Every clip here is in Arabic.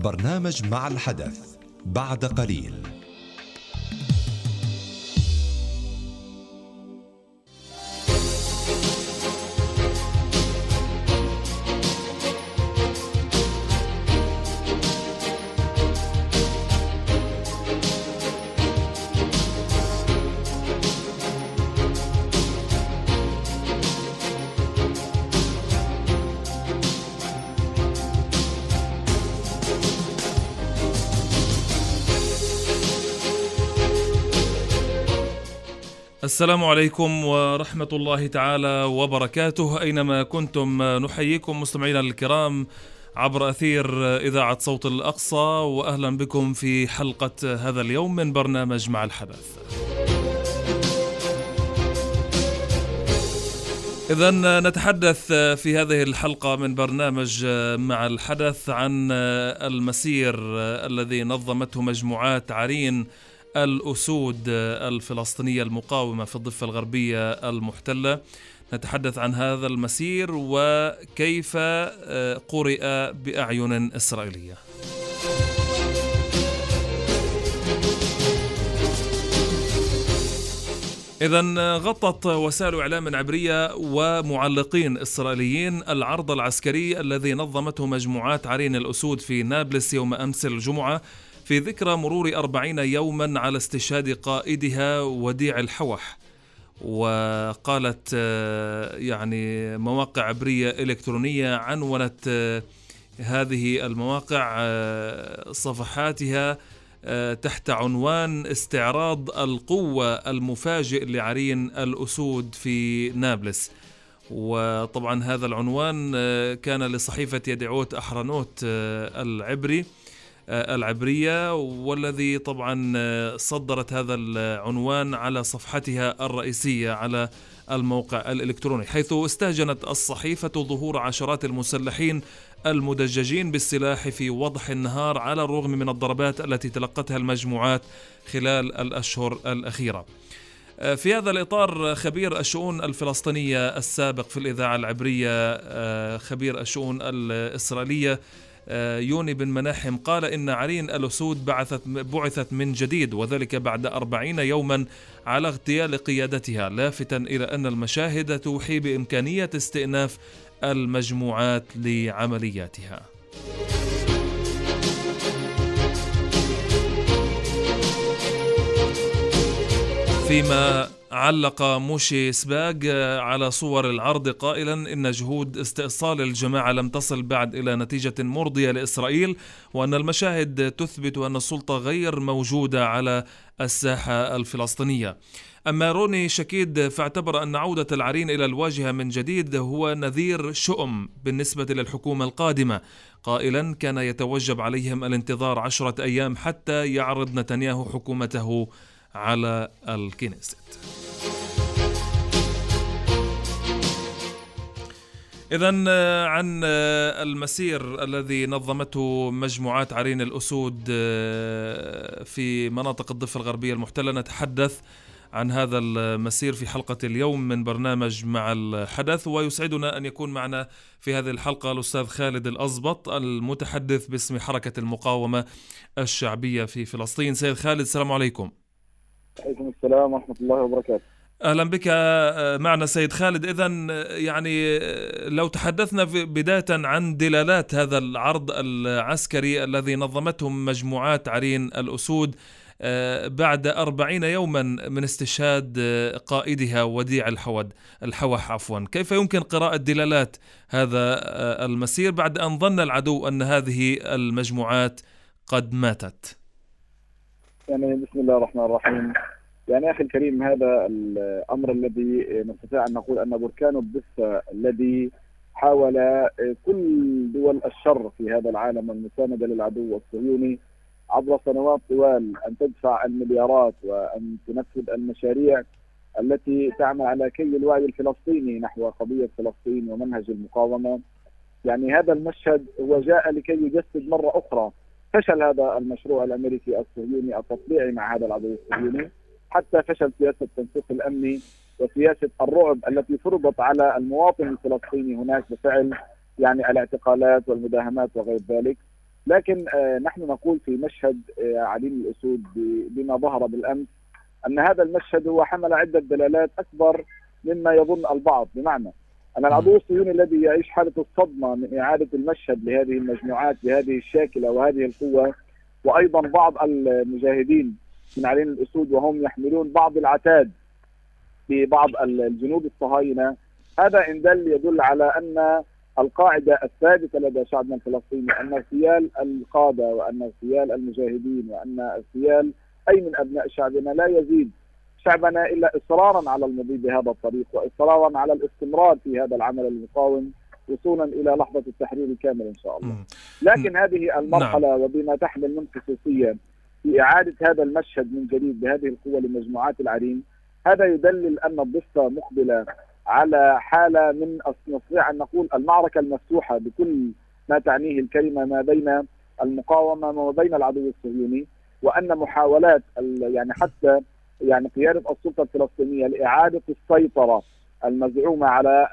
برنامج مع الحدث بعد قليل. السلام عليكم ورحمة الله تعالى وبركاته. أينما كنتم نحييكم مستمعينا الكرام عبر أثير إذاعة صوت الأقصى، وأهلا بكم في حلقة هذا اليوم من برنامج مع الحدث. إذن نتحدث في هذه الحلقة من برنامج مع الحدث عن المسير الذي نظمته مجموعات عرين الأسود الفلسطينية المقاومة في الضفة الغربية المحتلة. نتحدث عن هذا المسير وكيف قرئ بأعين إسرائيلية. إذن غطت وسائل إعلام عبرية ومعلقين إسرائيليين العرض العسكري الذي نظمته مجموعات عرين الأسود في نابلس يوم أمس الجمعة في ذكرى مرور 40 يوما على استشهاد قائدها وديع الحوح. وقالت مواقع عبرية إلكترونية عنونت هذه المواقع صفحاتها تحت عنوان استعراض القوة المفاجئ لعرين الأسود في نابلس. وطبعا هذا العنوان كان لصحيفة يدعوت أحرنوت العبرية، والذي طبعا صدرت هذا العنوان على صفحتها الرئيسية على الموقع الإلكتروني، حيث استهجنت الصحيفة ظهور عشرات المسلحين المدججين بالسلاح في وضح النهار على الرغم من الضربات التي تلقتها المجموعات خلال الأشهر الأخيرة. في هذا الإطار خبير الشؤون الفلسطينية السابق في الإذاعة العبرية خبير الشؤون الإسرائيلية يوني بن مناحم قال إن عرين الأسود بعثت من جديد، وذلك بعد 40 يوما على اغتيال قيادتها، لافتا إلى أن المشاهد توحي بإمكانية استئناف المجموعات لعملياتها. فيما علق موشي سباغ على صور العرض قائلا إن جهود استئصال الجماعة لم تصل بعد إلى نتيجة مرضية لإسرائيل، وأن المشاهد تثبت أن السلطة غير موجودة على الساحة الفلسطينية. أما روني شكيد فاعتبر أن عودة العرين إلى الواجهة من جديد هو نذير شؤم بالنسبة للحكومة القادمة، قائلا كان يتوجب عليهم الانتظار 10 أيام حتى يعرض نتنياهو حكومته على الكنيست. إذن عن المسير الذي نظمته مجموعات عرين الأسود في مناطق الضفة الغربية المحتلة نتحدث عن هذا المسير في حلقة اليوم من برنامج مع الحدث، ويسعدنا أن يكون معنا في هذه الحلقة الأستاذ خالد الأزبط المتحدث باسم حركة المقاومة الشعبية في فلسطين. سيد خالد، السلام عليكم. عليكم السلام ورحمة الله وبركاته. أهلا بك معنا سيد خالد. إذن لو تحدثنا بداية عن دلالات هذا العرض العسكري الذي نظمتهم مجموعات عرين الأسود بعد 40 يوما من استشهاد قائدها وديع الحوح كيف يمكن قراءة دلالات هذا المسير بعد أن ظن العدو أن هذه المجموعات قد ماتت؟ بسم الله الرحمن الرحيم. أخي الكريم، هذا الأمر الذي نستطيع أن نقول أن بركان الضفة الذي حاول كل دول الشر في هذا العالم المساندة للعدو الصهيوني عبر سنوات طوال أن تدفع المليارات وأن تنفذ المشاريع التي تعمل على كي الوعي الفلسطيني نحو قضية فلسطين ومنهج المقاومة. هذا المشهد هو جاء لكي يجسد مرة أخرى فشل هذا المشروع الأمريكي الصهيوني التطبيعي مع هذا العدو الصهيوني، حتى فشل سياسة التنسيق الأمني وسياسة الرعب التي فرضت على المواطن الفلسطيني هناك بفعل الاعتقالات والمداهمات وغير ذلك. لكن نحن نقول في مشهد عرين الأسود بما ظهر بالأمس أن هذا المشهد هو حمل عدة دلالات أكبر مما يظن البعض. بمعنى أن العدو الصهيوني الذي يعيش حالة الصدمة من إعادة المشهد لهذه المجموعات بهذه الشاكلة وهذه القوة، وأيضا بعض المجاهدين من عرين الأسود وهم يحملون بعض العتاد ببعض الجنود الصهاينة، هذا إن يدل على أن القاعدة الثابتة لدى شعبنا الفلسطيني أن اغتيال القادة وأن اغتيال المجاهدين وأن اغتيال أي من أبناء شعبنا لا يزيد شعبنا إلا إصرارا على المضي بهذا الطريق وإصرارا على الاستمرار في هذا العمل المقاوم وصولا إلى لحظة التحرير الكامل إن شاء الله. لكن هذه المرحلة وبما تحمل من خصوصية في إعادة هذا المشهد من جديد بهذه القوة لمجموعات العرين، هذا يدلل أن الضفة مقبلة على حالة من نستطيع أن نقول المعركة المفتوحة بكل ما تعنيه الكلمة ما بين المقاومة وما بين العدو الصهيوني، وأن محاولات يعني حتى يعني قيادة السلطة الفلسطينية لإعادة السيطرة المزعومة على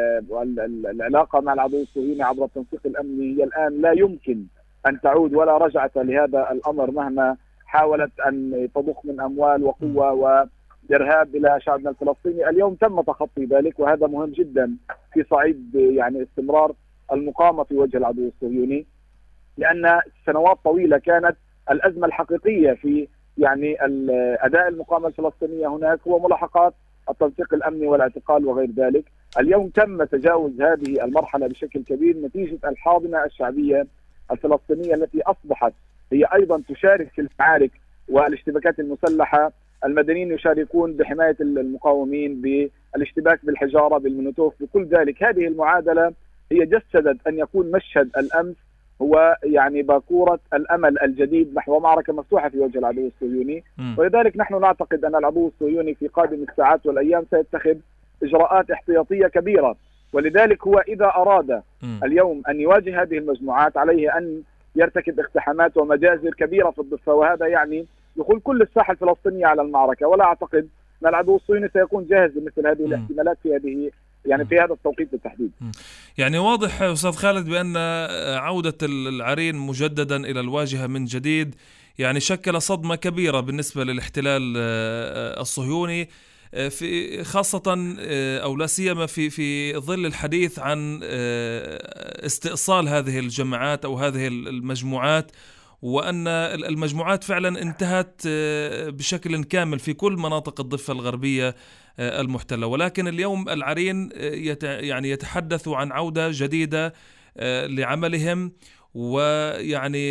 العلاقة مع العدو الصهيوني عبر التنسيق الأمني هي الآن لا يمكن أن تعود ولا رجعة لهذا الأمر مهما حاولت أن تضخ من أموال وقوة وإرهاب إلى شعبنا الفلسطيني. اليوم تم تخطي ذلك، وهذا مهم جدا في صعيد يعني استمرار المقاومة في وجه العدو الصهيوني، لأن سنوات طويلة كانت الأزمة الحقيقية في يعني أداء المقاومة الفلسطينية هناك هو ملاحقات التنسيق الأمني والاعتقال وغير ذلك. اليوم تم تجاوز هذه المرحلة بشكل كبير نتيجة الحاضنة الشعبية الفلسطينية التي أصبحت هي أيضا تشارك في المعارك والاشتباكات المسلحة. المدنيين يشاركون بحماية المقاومين، بالاشتباك بالحجارة، بالمنوتوف، بكل ذلك. هذه المعادلة هي جسدت أن يكون مشهد الأمس هو يعني باكورة الأمل الجديد نحو معركة مفتوحة في وجه العدو الصهيوني. ولذلك نحن نعتقد أن العدو الصهيوني في قادم الساعات والأيام سيتخذ إجراءات احتياطية كبيرة، ولذلك هو إذا أراد اليوم أن يواجه هذه المجموعات عليه أن يرتكب اقتحامات ومجازر كبيرة في الضفة، وهذا يعني دخول كل الساحة الفلسطينية على المعركة. ولا أعتقد أن العدو الصهيوني سيكون جاهز لمثل هذه الاحتمالات في هذه يعني في هذا التوقيت بالتحديد. يعني واضح أستاذ خالد بأن عودة العرين مجددا إلى الواجهة من جديد يعني شكل صدمة كبيرة بالنسبة للاحتلال الصهيوني، في خاصة أو لا سيما في ظل الحديث عن استئصال هذه الجماعات أو هذه المجموعات، وأن المجموعات فعلا انتهت بشكل كامل في كل مناطق الضفة الغربية المحتلة. ولكن اليوم العرين يعني يتحدث عن عودة جديدة لعملهم، ويعني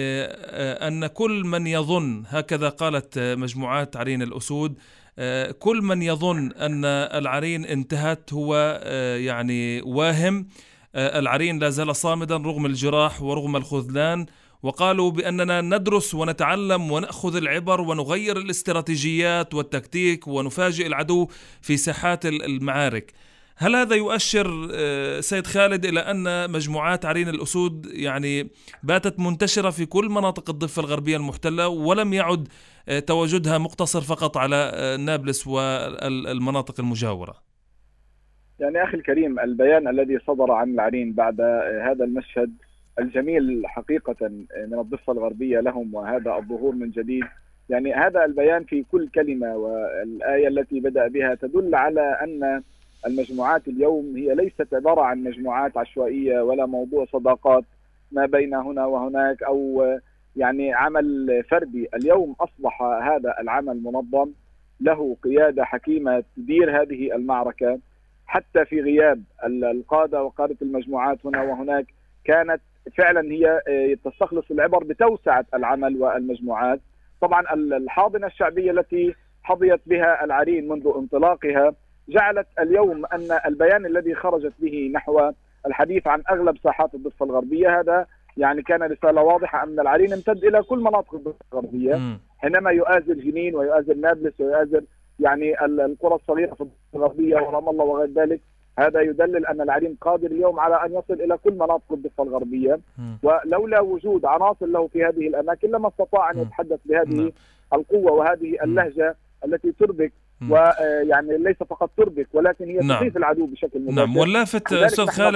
أن كل من يظن، هكذا قالت مجموعات عرين الأسود، كل من يظن أن العرين انتهت هو يعني واهم. العرين لا زال صامدا رغم الجراح ورغم الخذلان، وقالوا بأننا ندرس ونتعلم ونأخذ العبر ونغير الاستراتيجيات والتكتيك ونفاجئ العدو في ساحات المعارك. هل هذا يؤشر سيد خالد إلى أن مجموعات عرين الأسود يعني باتت منتشرة في كل مناطق الضفة الغربية المحتلة ولم يعد تواجدها مقتصر فقط على نابلس والمناطق المجاورة؟ يعني أخي الكريم، البيان الذي صدر عن العرين بعد هذا المشهد الجميل حقيقة من الضفة الغربية لهم وهذا الظهور من جديد، يعني هذا البيان في كل كلمة والآية التي بدأ بها تدل على أن المجموعات اليوم هي ليست عبارة عن مجموعات عشوائية ولا موضوع صداقات ما بين هنا وهناك أو يعني عمل فردي. اليوم أصبح هذا العمل منظم، له قيادة حكيمة تدير هذه المعركة حتى في غياب القادة وقادة المجموعات هنا وهناك. كانت فعلا هي تستخلص العبر بتوسعة العمل والمجموعات. طبعا الحاضنة الشعبية التي حظيت بها العرين منذ انطلاقها جعلت اليوم أن البيان الذي خرجت به نحو الحديث عن أغلب ساحات الضفة الغربية هذا يعني كان رسالة واضحة أن العرين امتد إلى كل مناطق الضفة الغربية حينما يؤازر جنين ويؤازر نابلس ويؤازر يعني القرى الصغيرة في الضفة الغربية ورام الله وغير ذلك. هذا يدلل أن العرين قادر اليوم على أن يصل إلى كل مناطق الضفة الغربية، ولولا وجود عناصر له في هذه الأماكن لما استطاع أن يتحدث بهذه القوة وهذه اللهجة التي تربك، ويعني ليس فقط تربك ولكن هي تخيف العدو بشكل مباشر. واللافت أستاذ خالد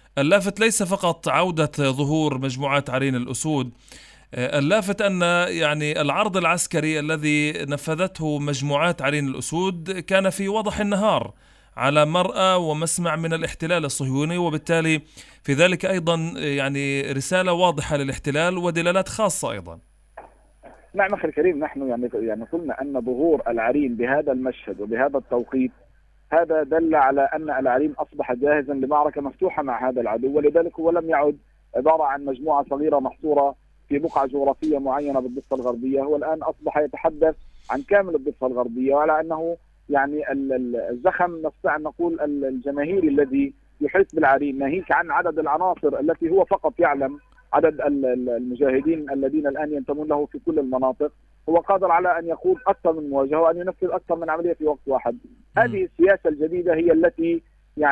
اللافت ليس فقط عودة ظهور مجموعات عرين الأسود، اللافت أن يعني العرض العسكري الذي نفذته مجموعات عرين الأسود كان في وضح النهار على مرأى ومسمع من الاحتلال الصهيوني، وبالتالي في ذلك أيضا يعني رسالة واضحة للاحتلال ودلالات خاصة أيضا. نعم أخي الكريم، نحن يعني قلنا أن ظهور العرين بهذا المشهد وبهذا التوقيت هذا دل على أن العرين أصبح جاهزا لمعركة مفتوحة مع هذا العدو، ولذلك هو لم يعد عبارة عن مجموعة صغيرة محصورة في بقعة جغرافية معينة بالضفة الغربية. هو الآن أصبح يتحدث عن كامل الضفة الغربية، وعلى أنه يعني الزخم نستطيع أن نقول الجماهيري الذي يحيط بالعرين، ناهيك عن عدد العناصر التي هو فقط يعلم عدد المجاهدين الذين الآن ينتمون له في كل المناطق، هو قادر على أن يخوض أكثر من مواجهة وأن ينفذ أكثر من عملية في وقت واحد. هذه السياسة الجديدة هي التي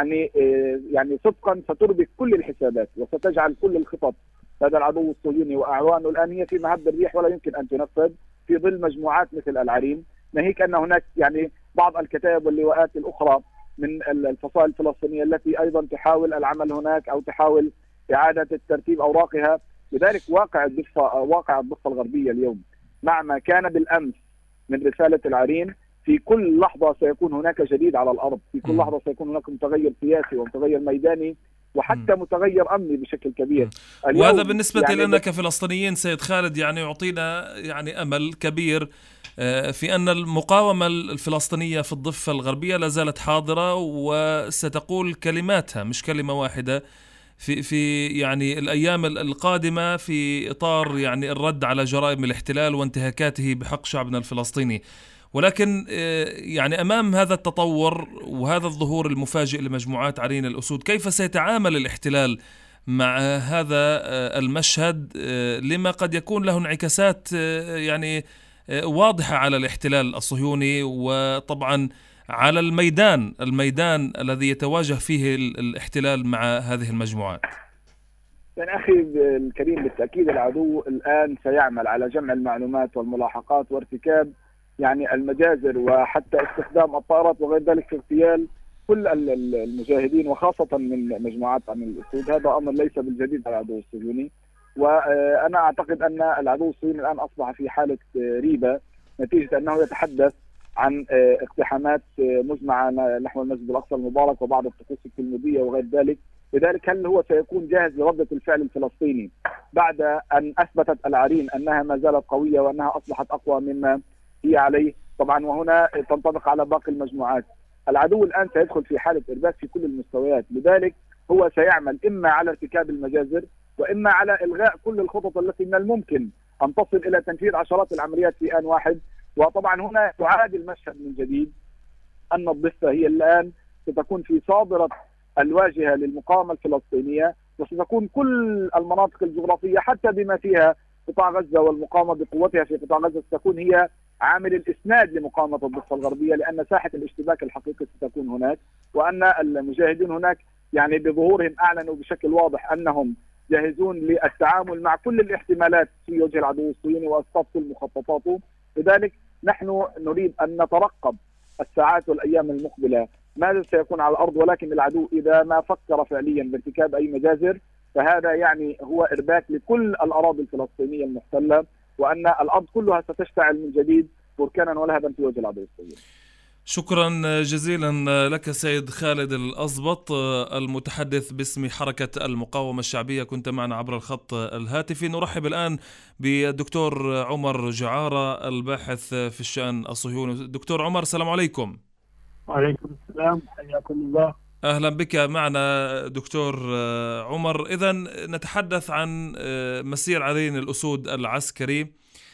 يعني صدقا ستربك كل الحسابات وستجعل كل الخطط هذا العدو الصهيوني وأعوانه الآن هي في مهب الريح ولا يمكن أن تنفذ في ظل مجموعات مثل العرين، ناهيك أن هناك يعني بعض الكتائب واللواءات الأخرى من الفصائل الفلسطينية التي أيضا تحاول العمل هناك أو تحاول إعادة الترتيب أوراقها. لذلك واقع الضفة الغربية اليوم مع ما كان بالأمس من رسالة العرين، في كل لحظة سيكون هناك جديد على الأرض، في كل لحظة سيكون هناك متغير سياسي ومتغير ميداني وحتى متغير أمني بشكل كبير. وهذا بالنسبة لنا كفلسطينيين سيد خالد يعني يعطينا يعني أمل كبير في أن المقاومة الفلسطينية في الضفة الغربية لا زالت حاضرة وستقول كلماتها مش كلمة واحدة في يعني الأيام القادمة في إطار يعني الرد على جرائم الاحتلال وانتهاكاته بحق شعبنا الفلسطيني. ولكن يعني أمام هذا التطور وهذا الظهور المفاجئ لمجموعات عرين الأسود، كيف سيتعامل الاحتلال مع هذا المشهد لما قد يكون له انعكاسات يعني واضحة على الاحتلال الصهيوني وطبعا على الميدان الذي يتواجه فيه الاحتلال مع هذه المجموعات؟ يعني أخي الكريم بالتأكيد العدو الآن سيعمل على جمع المعلومات والملاحقات وارتكاب يعني المجازر وحتى استخدام الطائرات وغير ذلك في اغتيال كل المجاهدين وخاصة من مجموعات عن الأسود. هذا أمر ليس بالجديد على العدو الصهيوني، وأنا أعتقد أن العدو الصهيوني الآن أصبح في حالة ريبة نتيجة أنه يتحدث عن اقتحامات مجمعة نحو المسجد الأقصى المبارك وبعض الطقوس التلمودية وغير ذلك. لذلك هل هو سيكون جاهز لردة الفعل الفلسطيني بعد أن أثبتت العرين أنها ما زالت قوية وأنها أصبحت أقوى مما هي عليه؟ طبعا وهنا تنطبق على باقي المجموعات. العدو الآن سيدخل في حالة إرباك في كل المستويات، لذلك هو سيعمل إما على ارتكاب المجازر وإما على إلغاء كل الخطط التي من الممكن أن تصل إلى تنفيذ عشرات العمليات في آن واحد. وطبعا هنا تعاد المشهد من جديد أن الضفة هي الآن ستكون في صادرة الواجهة للمقاومة الفلسطينية، وستكون كل المناطق الجغرافية حتى بما فيها قطاع غزة والمقاومة بقوتها في قطاع غزة ستكون هي عامل الإسناد لمقاومة الضفة الغربية، لأن ساحة الاشتباك الحقيقي ستكون هناك، وأن المجاهدين هناك يعني بظهورهم أعلنوا بشكل واضح أنهم جاهزون للتعامل مع كل الاحتمالات في وجه العدو الصهيوني وإسقاط كل مخططاته. لذلك نحن نريد أن نترقب الساعات والأيام المقبلة ماذا سيكون على الأرض، ولكن العدو إذا ما فكر فعليا بارتكاب أي مجازر فهذا يعني هو إرباك لكل الأراضي الفلسطينية المحتلة، وأن الأرض كلها ستشتعل من جديد بركانا ولهبا في وجه العدو الصهيوني. شكرا جزيلا لك سيد خالد الأزبط المتحدث باسم حركة المقاومة الشعبية، كنت معنا عبر الخط الهاتفي. نرحب الآن بالدكتور عمر جعارة الباحث في الشأن الصهيوني. دكتور عمر السلام عليكم. وعليكم السلام، حياكم الله. أهلا بك معنا دكتور عمر. إذن نتحدث عن مسير عرين الأسود العسكري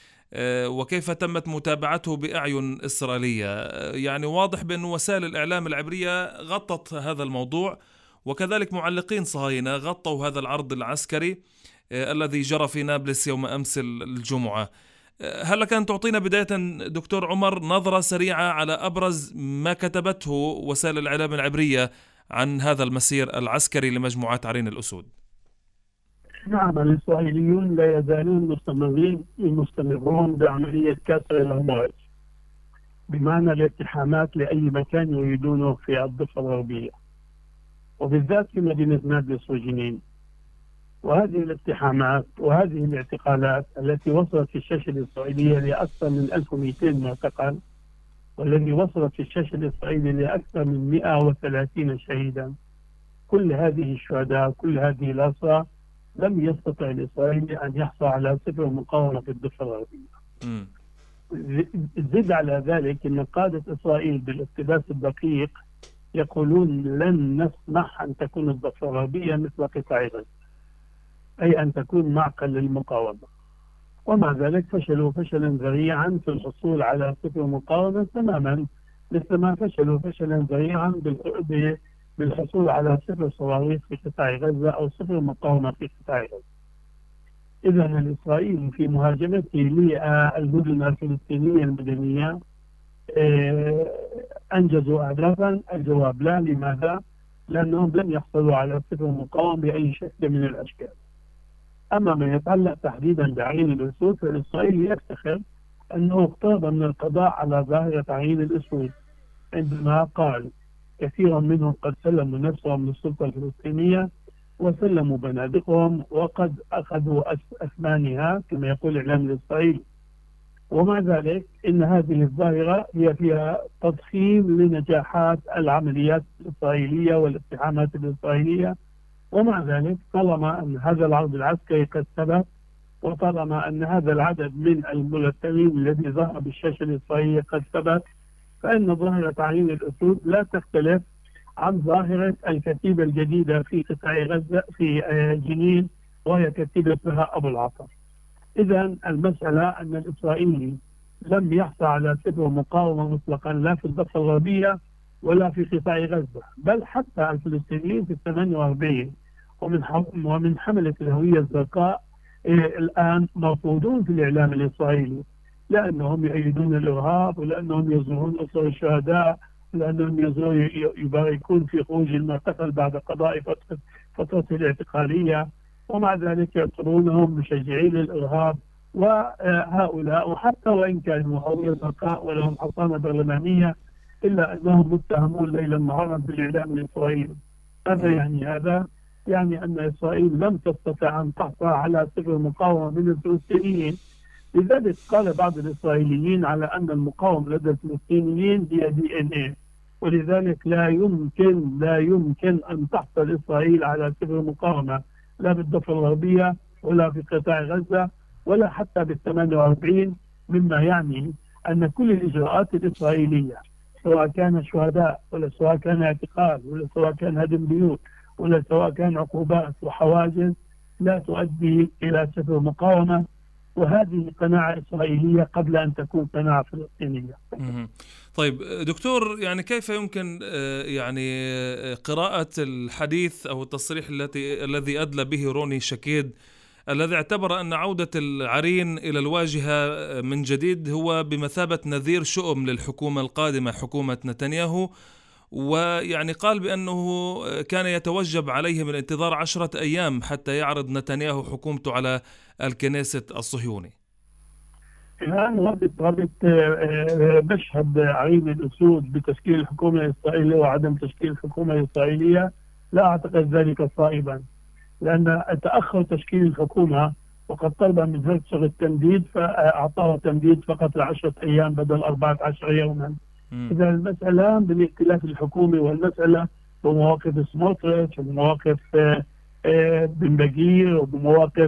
وكيف تمت متابعته بأعين إسرائيلية. يعني واضح بأن وسائل الإعلام العبرية غطت هذا الموضوع، وكذلك معلقين صهاينة غطوا هذا العرض العسكري الذي جرى في نابلس يوم أمس الجمعة. هل لك أن تعطينا بداية دكتور عمر نظرة سريعة على أبرز ما كتبته وسائل الإعلام العبرية عن هذا المسير العسكري لمجموعات عرين الأسود؟ نعم، الإسرائيليون لا يزالون مستمرون بعملية كسر الهوائج، بمعنى الاقتحامات لأي مكان يريدونه في الضفة الغربية. وبالذات في مدينة نابلس وجنين. وهذه الاقتحامات وهذه الاعتقالات التي وصلت في الشاشة الإسرائيلية لأكثر من 1200 معتقل، والذي وصلت في الشاشة الإسرائيلية لأكثر من 130 شهيدا، كل هذه الشهداء كل هذه الأسرى لم يستطع الإسرائيلي أن يحصل على صفر مقاومة في الضفة الغربية. زد على ذلك أن قادة إسرائيل بالاقتباس الدقيق يقولون لن نسمح أن تكون الضفة الغربية مثل قطاع غزة، أي أن تكون معقل للمقاومة. ومع ذلك فشلوا فشلا ذريعا في الحصول على صفر مقاومة تماما، مثل ما فشلوا فشلا ذريعا بالحصول على صفر صواريخ في قطاع غزة أو صفر مقاومة في قطاع غزة. إذا الإسرائيلي في مهاجمته للمدن الفلسطينية المدنية أنجزوا أهدافا؟ الجواب لا. لماذا؟ لأنهم لم يحصلوا على صفر مقاومة بأي شكل من الأشكال. أما ما يتعلق تحديدا بعين الأسود، فالإسرائيلي يفتخر أنه اقترب من القضاء على ظاهرة عين الأسود عندما قال كثير منهم قد سلموا نفسهم للسلطة الفلسطينية وسلموا بنادقهم وقد أخذوا أثمانها كما يقول الإعلام الإسرائيلي. ومع ذلك إن هذه الظاهرة هي فيها تضخيم لنجاحات العمليات الإسرائيلية والاقتحامات الإسرائيلية. ومع ذلك طالما أن هذا العرض العسكري قد ثبت، وطالما أن هذا العدد من الملثمين الذي ظهر بالشاشة الإسرائيلية قد ثبت، فإن ظاهرة عين الأسود لا تختلف عن ظاهرة الكتيبة الجديدة في قطاع غزة في جنين، وهي كتيبة بهاء أبو العطر. إذا المسألة أن الإسرائيلي لم يحصل على صفر مقاومة مطلقا لا في الضفة الغربية ولا في قطاع غزة، بل حتى الفلسطينيين في 48 ومن حملة الهوية الزرقاء الآن مرفوضون في الإعلام الإسرائيلي، لأنهم يؤيدون الإرهاب ولأنهم يزورون أسر الشهداء، لأنهم يباركون في خروج المعتقل بعد قضاء فترة الاعتقالية، ومع ذلك يعتبرونهم مشجعين للإرهاب. وهؤلاء وحتى وإن كانوا هوية زرقاء ولهم حصانة برلمانية إلا أنهم متهمون ليلا نهارا في الإعلام الإسرائيلي. هذا يعني أن إسرائيل لم تستطع أن تحصل على صفر مقاومة من الفلسطينيين. لذلك قال بعض الإسرائيليين على أن المقاومة لدى الفلسطينيين هي DNA، ولذلك لا يمكن أن تحصل إسرائيل على صفر مقاومة لا بالضفة الغربية ولا في قطاع غزة ولا حتى بال48، مما يعني أن كل الإجراءات الإسرائيلية سواء كان شهداء ولا سواء كان اعتقال ولا سواء كان هدم بيوت ولا سواء كان عقوبات وحواجز لا تؤدي إلى صفر مقاومة. وهذه قناعة إسرائيلية قبل أن تكون قناعة فلسطينية. طيب دكتور، يعني كيف يمكن يعني قراءة الحديث أو التصريح الذي أدلى به روني شكيد الذي اعتبر أن عودة العرين إلى الواجهة من جديد هو بمثابة نذير شؤم للحكومة القادمة حكومة نتنياهو، ويعني قال بأنه كان يتوجب عليهم الانتظار 10 أيام حتى يعرض نتنياهو حكومته على الكنيست الصهيوني؟ الآن ربط مشهد عين الأسود بتشكيل الحكومة الإسرائيلية وعدم تشكيل الحكومة الإسرائيلية لا أعتقد ذلك صائبا، لأن تأخر تشكيل الحكومة وقد طلب من هرتزوغ التمديد فأعطاه تمديد فقط 10 أيام بدل 14 يوما. إذا المسألة بالائتلاف الحكومي والمسألة بمواقف سموتريتش وبمواقف بن بغير وبمواقف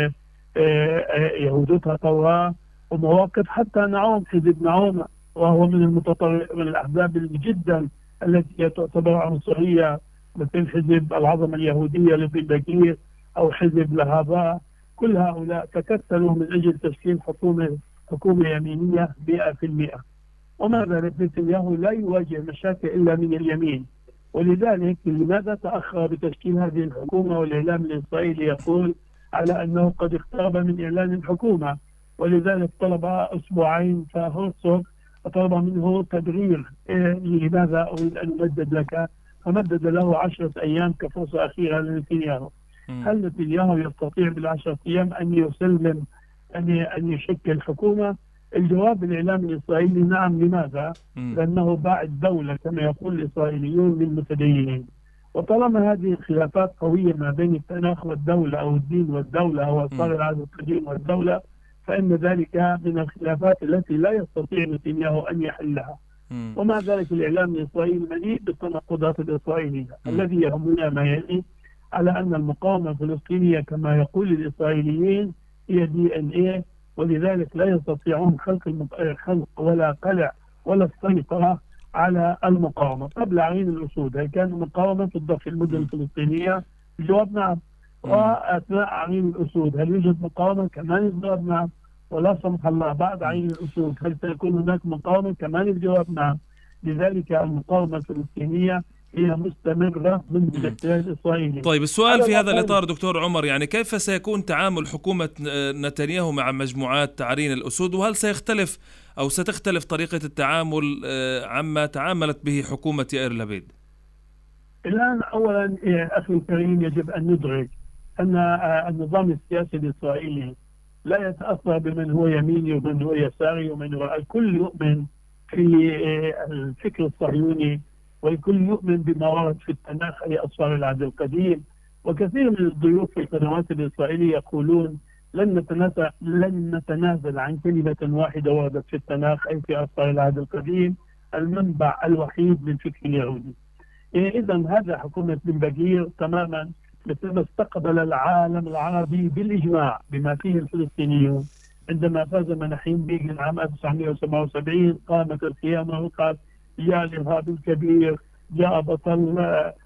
يهودوت طوراء ومواقف حتى نعوم حزب نعوم، وهو من الأحزاب جدا التي تعتبر عنصرية، مثل حزب العظمة اليهودية لبن بغير أو حزب لهابا. كل هؤلاء تكتلوا من أجل تشكيل حكومة يمينية 100%. ومع ذلك نتنياهو لا يواجه مشاكل إلا من اليمين، ولذلك لماذا تأخر بتشكيل هذه الحكومة؟ والإعلام الإسرائيلي يقول على أنه قد اقترب من إعلان الحكومة، ولذلك طلب أسبوعين. فهرتزوغ طلب منه تبرير لماذا أريد أن أمدد لك، فمدد له 10 أيام كفرصة أخيرة لنتنياهو. هل نتنياهو يستطيع بال10 أيام أن يسلم أن يشكل حكومة؟ الجواب الإعلام الإسرائيلي نعم. لماذا؟ لأنه باع الدولة كما يقول الإسرائيليون للمتدينين، وطالما هذه الخلافات قوية ما بين التناخ والدولة أو الدين والدولة أو أسرار العهد القديم والدولة، فإن ذلك من الخلافات التي لا يستطيع نتنياهو أن يحلها. ومع ذلك الإعلام الإسرائيلي مليء بالتناقضات الإسرائيلية. الذي يهمنا ما يلي على أن المقاومة الفلسطينية كما يقول الإسرائيليين هي DNA، ولذلك لا يستطيعون خلق ولا قلع ولا السيطرة على المقاومة. قبل عين الأسود هل كان مقاومة في المدن الفلسطينية؟ الجواب نعم. وأثناء عين الأسود هل يوجد مقاومة؟ كمان الجواب نعم. ولا سمح الله بعد عين الأسود هل سيكون هناك مقاومة؟ كمان الجواب نعم. لذلك المقاومة الفلسطينية هي مستمرة من الاحتلال الإسرائيلي. طيب السؤال في هذا الإطار دكتور عمر، يعني كيف سيكون تعامل حكومة نتنياهو مع مجموعات عرين الأسود، وهل سيختلف أو ستختلف طريقة التعامل عما تعاملت به حكومة يائير لبيد؟ الآن أولا أخي الكريم يجب أن ندرك أن النظام السياسي الإسرائيلي لا يتأثر بمن هو يميني ومن هو يساري ومن هو، الكل يؤمن في الفكر الصهيوني، والكل يؤمن بما ورد في التناخ أي أسفار العهد القديم. وكثير من الضيوف في القنوات الإسرائيلية يقولون لن نتنازل عن كلمة واحدة وردت في التناخ أي في أسفار العهد القديم، المنبع الوحيد للفكر اليهودي. إذن هذا حكومة بن بكير تماما مثل ما استقبل العالم العربي بالإجماع بما فيه الفلسطينيون عندما فاز مناحيم بيغن عام 1977. قامت القيامة وقالت جاء الإرهاب الكبير، جاء بطل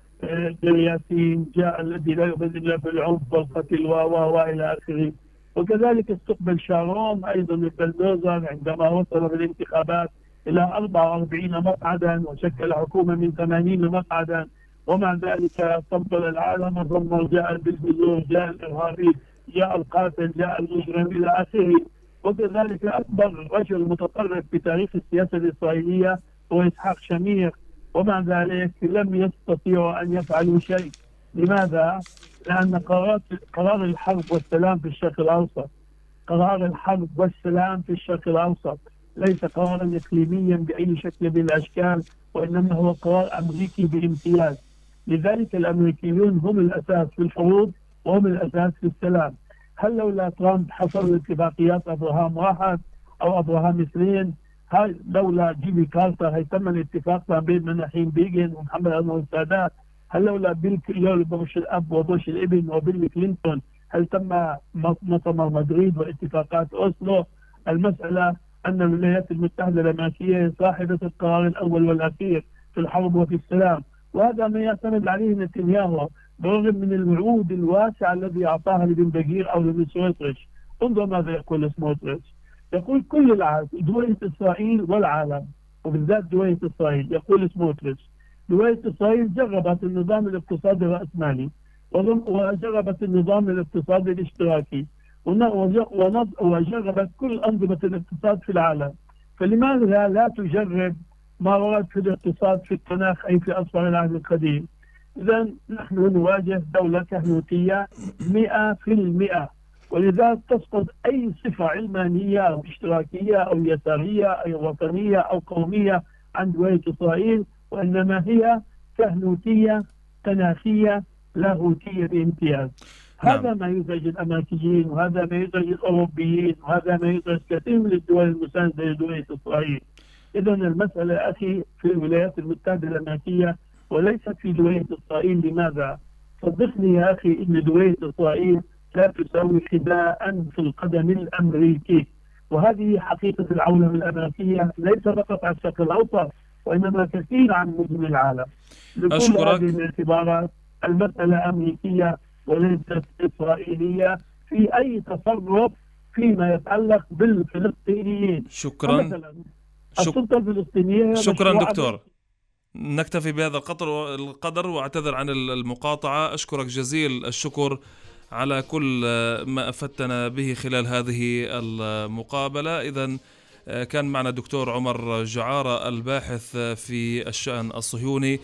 ياسين، جاء الذي لا يؤمن إلا بالعنف والقتل وإلى آخره. وكذلك استقبل شارون أيضا البلدوزر عندما وصل بالانتخابات إلى 44 مقعدا وشكل حكومة من 80 مقعدا، ومع ذلك طبل العالم الضمر، جاء البلدوزر، جاء الإرهابي، جاء القاتل، جاء المجرم إلى آخره. وكذلك أكبر رجل متطرف في تاريخ السياسة الإسرائيلية هو إسحاق شمير، ومع ذلك لم يستطيعوا أن يفعلوا شيء. لماذا؟ لأن قرار الحرب والسلام في الشرق الأوسط، قرار الحرب والسلام في الشرق الأوسط ليس قرارا إقليميا بأي شكل من الأشكال، وإنما هو قرار أمريكي بامتياز. لذلك الأمريكيون هم الأساس في الحروب وهم الأساس في السلام. هل لولا ترامب حصل اتفاقيات أبراهام 1 أو أبراهام 2؟ هاي لولا جيمي كارتر هيتم الاتفاق ما بين مناحيم بيغن ومحمد أنور السادات؟ هل لولا بوش الأب وبوش الابن وبيل كلينتون هل تم مؤتمر مدريد واتفاقات أوسلو؟ المسألة أن الولايات المتحدة الأمريكية صاحبة القرار الأول والأخير في الحرب وفي السلام، وهذا ما يعتمد عليه نتنياهو بالرغم من الوعود الواسعة الذي أعطاها لبن بكير أو لسموتريتش. انظر ماذا يقول سموتريتش، يقول كل العالم دولة إسرائيل والعالم وبالذات دولة إسرائيل، يقول سموتريتش دولة إسرائيل جربت النظام الاقتصادي الرأسمالي وجربت النظام الاقتصادي الاشتراكي وجربت كل أنظمة الاقتصاد في العالم، فلماذا لا تجرب ما ورد في الاقتصاد في التناخ أي في أسفار العهد القديم؟ إذن نحن نواجه دولة كهنوتية 100%، ولذلك تسقط أي صفة علمانية أو اشتراكية أو يسارية أو وطنية أو قومية عند دولة إسرائيل، وإنما هي كهنوتية تناخية لاهوتية بامتياز. هذا ما يزعج الأمريكيين، وهذا ما يزعج الأوروبيين، وهذا ما يزعج كثير من الدول المساندة لدولة إسرائيل. إذن المسألة أخي في الولايات المتحدة الأمريكية وليست في دولة إسرائيل. لماذا؟ صدقني يا أخي إن دولة إسرائيل لا تساوي خداعا في القدم الأمريكي، وهذه حقيقة العولمة الأمريكية ليس فقط على الشرق الأوسط وإنما كثير عن نجم العالم. لكل هذه الاعتبارات المسألة أمريكية وليست إسرائيلية في أي تصرف فيما يتعلق بالفلسطينيين. شكرا. السلطة الفلسطينية. شكرا دكتور، نكتفي بهذا القدر واعتذر عن المقاطعة. أشكرك جزيل الشكر على كل ما أفدتنا به خلال هذه المقابلة. إذن كان معنا الدكتور عمر جعارة الباحث في الشأن الصهيوني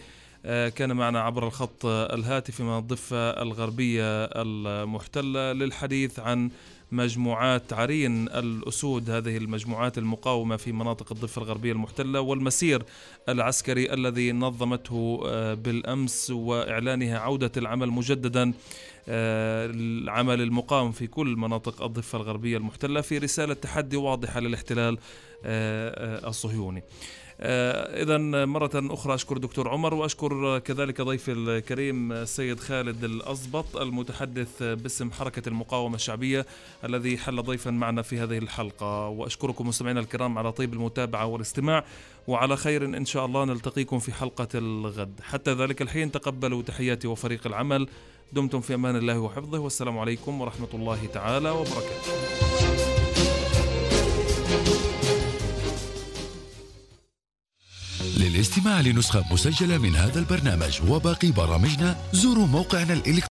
كان معنا عبر الخط الهاتفي من الضفة الغربية المحتلة للحديث عن مجموعات عرين الأسود، هذه المجموعات المقاومة في مناطق الضفة الغربية المحتلة، والمسير العسكري الذي نظمته بالأمس وإعلانها عودة العمل مجددا، العمل المقاوم في كل مناطق الضفة الغربية المحتلة في رسالة تحدي واضحة للاحتلال الصهيوني. إذن مرة أخرى أشكر دكتور عمر، وأشكر كذلك ضيف الكريم السيد خالد الأزبط المتحدث باسم حركة المقاومة الشعبية الذي حل ضيفا معنا في هذه الحلقة. وأشكركم مستمعينا الكرام على طيب المتابعة والاستماع، وعلى خير إن شاء الله نلتقيكم في حلقة الغد. حتى ذلك الحين تقبلوا تحياتي وفريق العمل، دمتم في أمان الله وحفظه، والسلام عليكم ورحمة الله تعالى وبركاته. للاستماع لنسخة مسجلة من هذا البرنامج وباقي برامجنا زوروا موقعنا الإلكتروني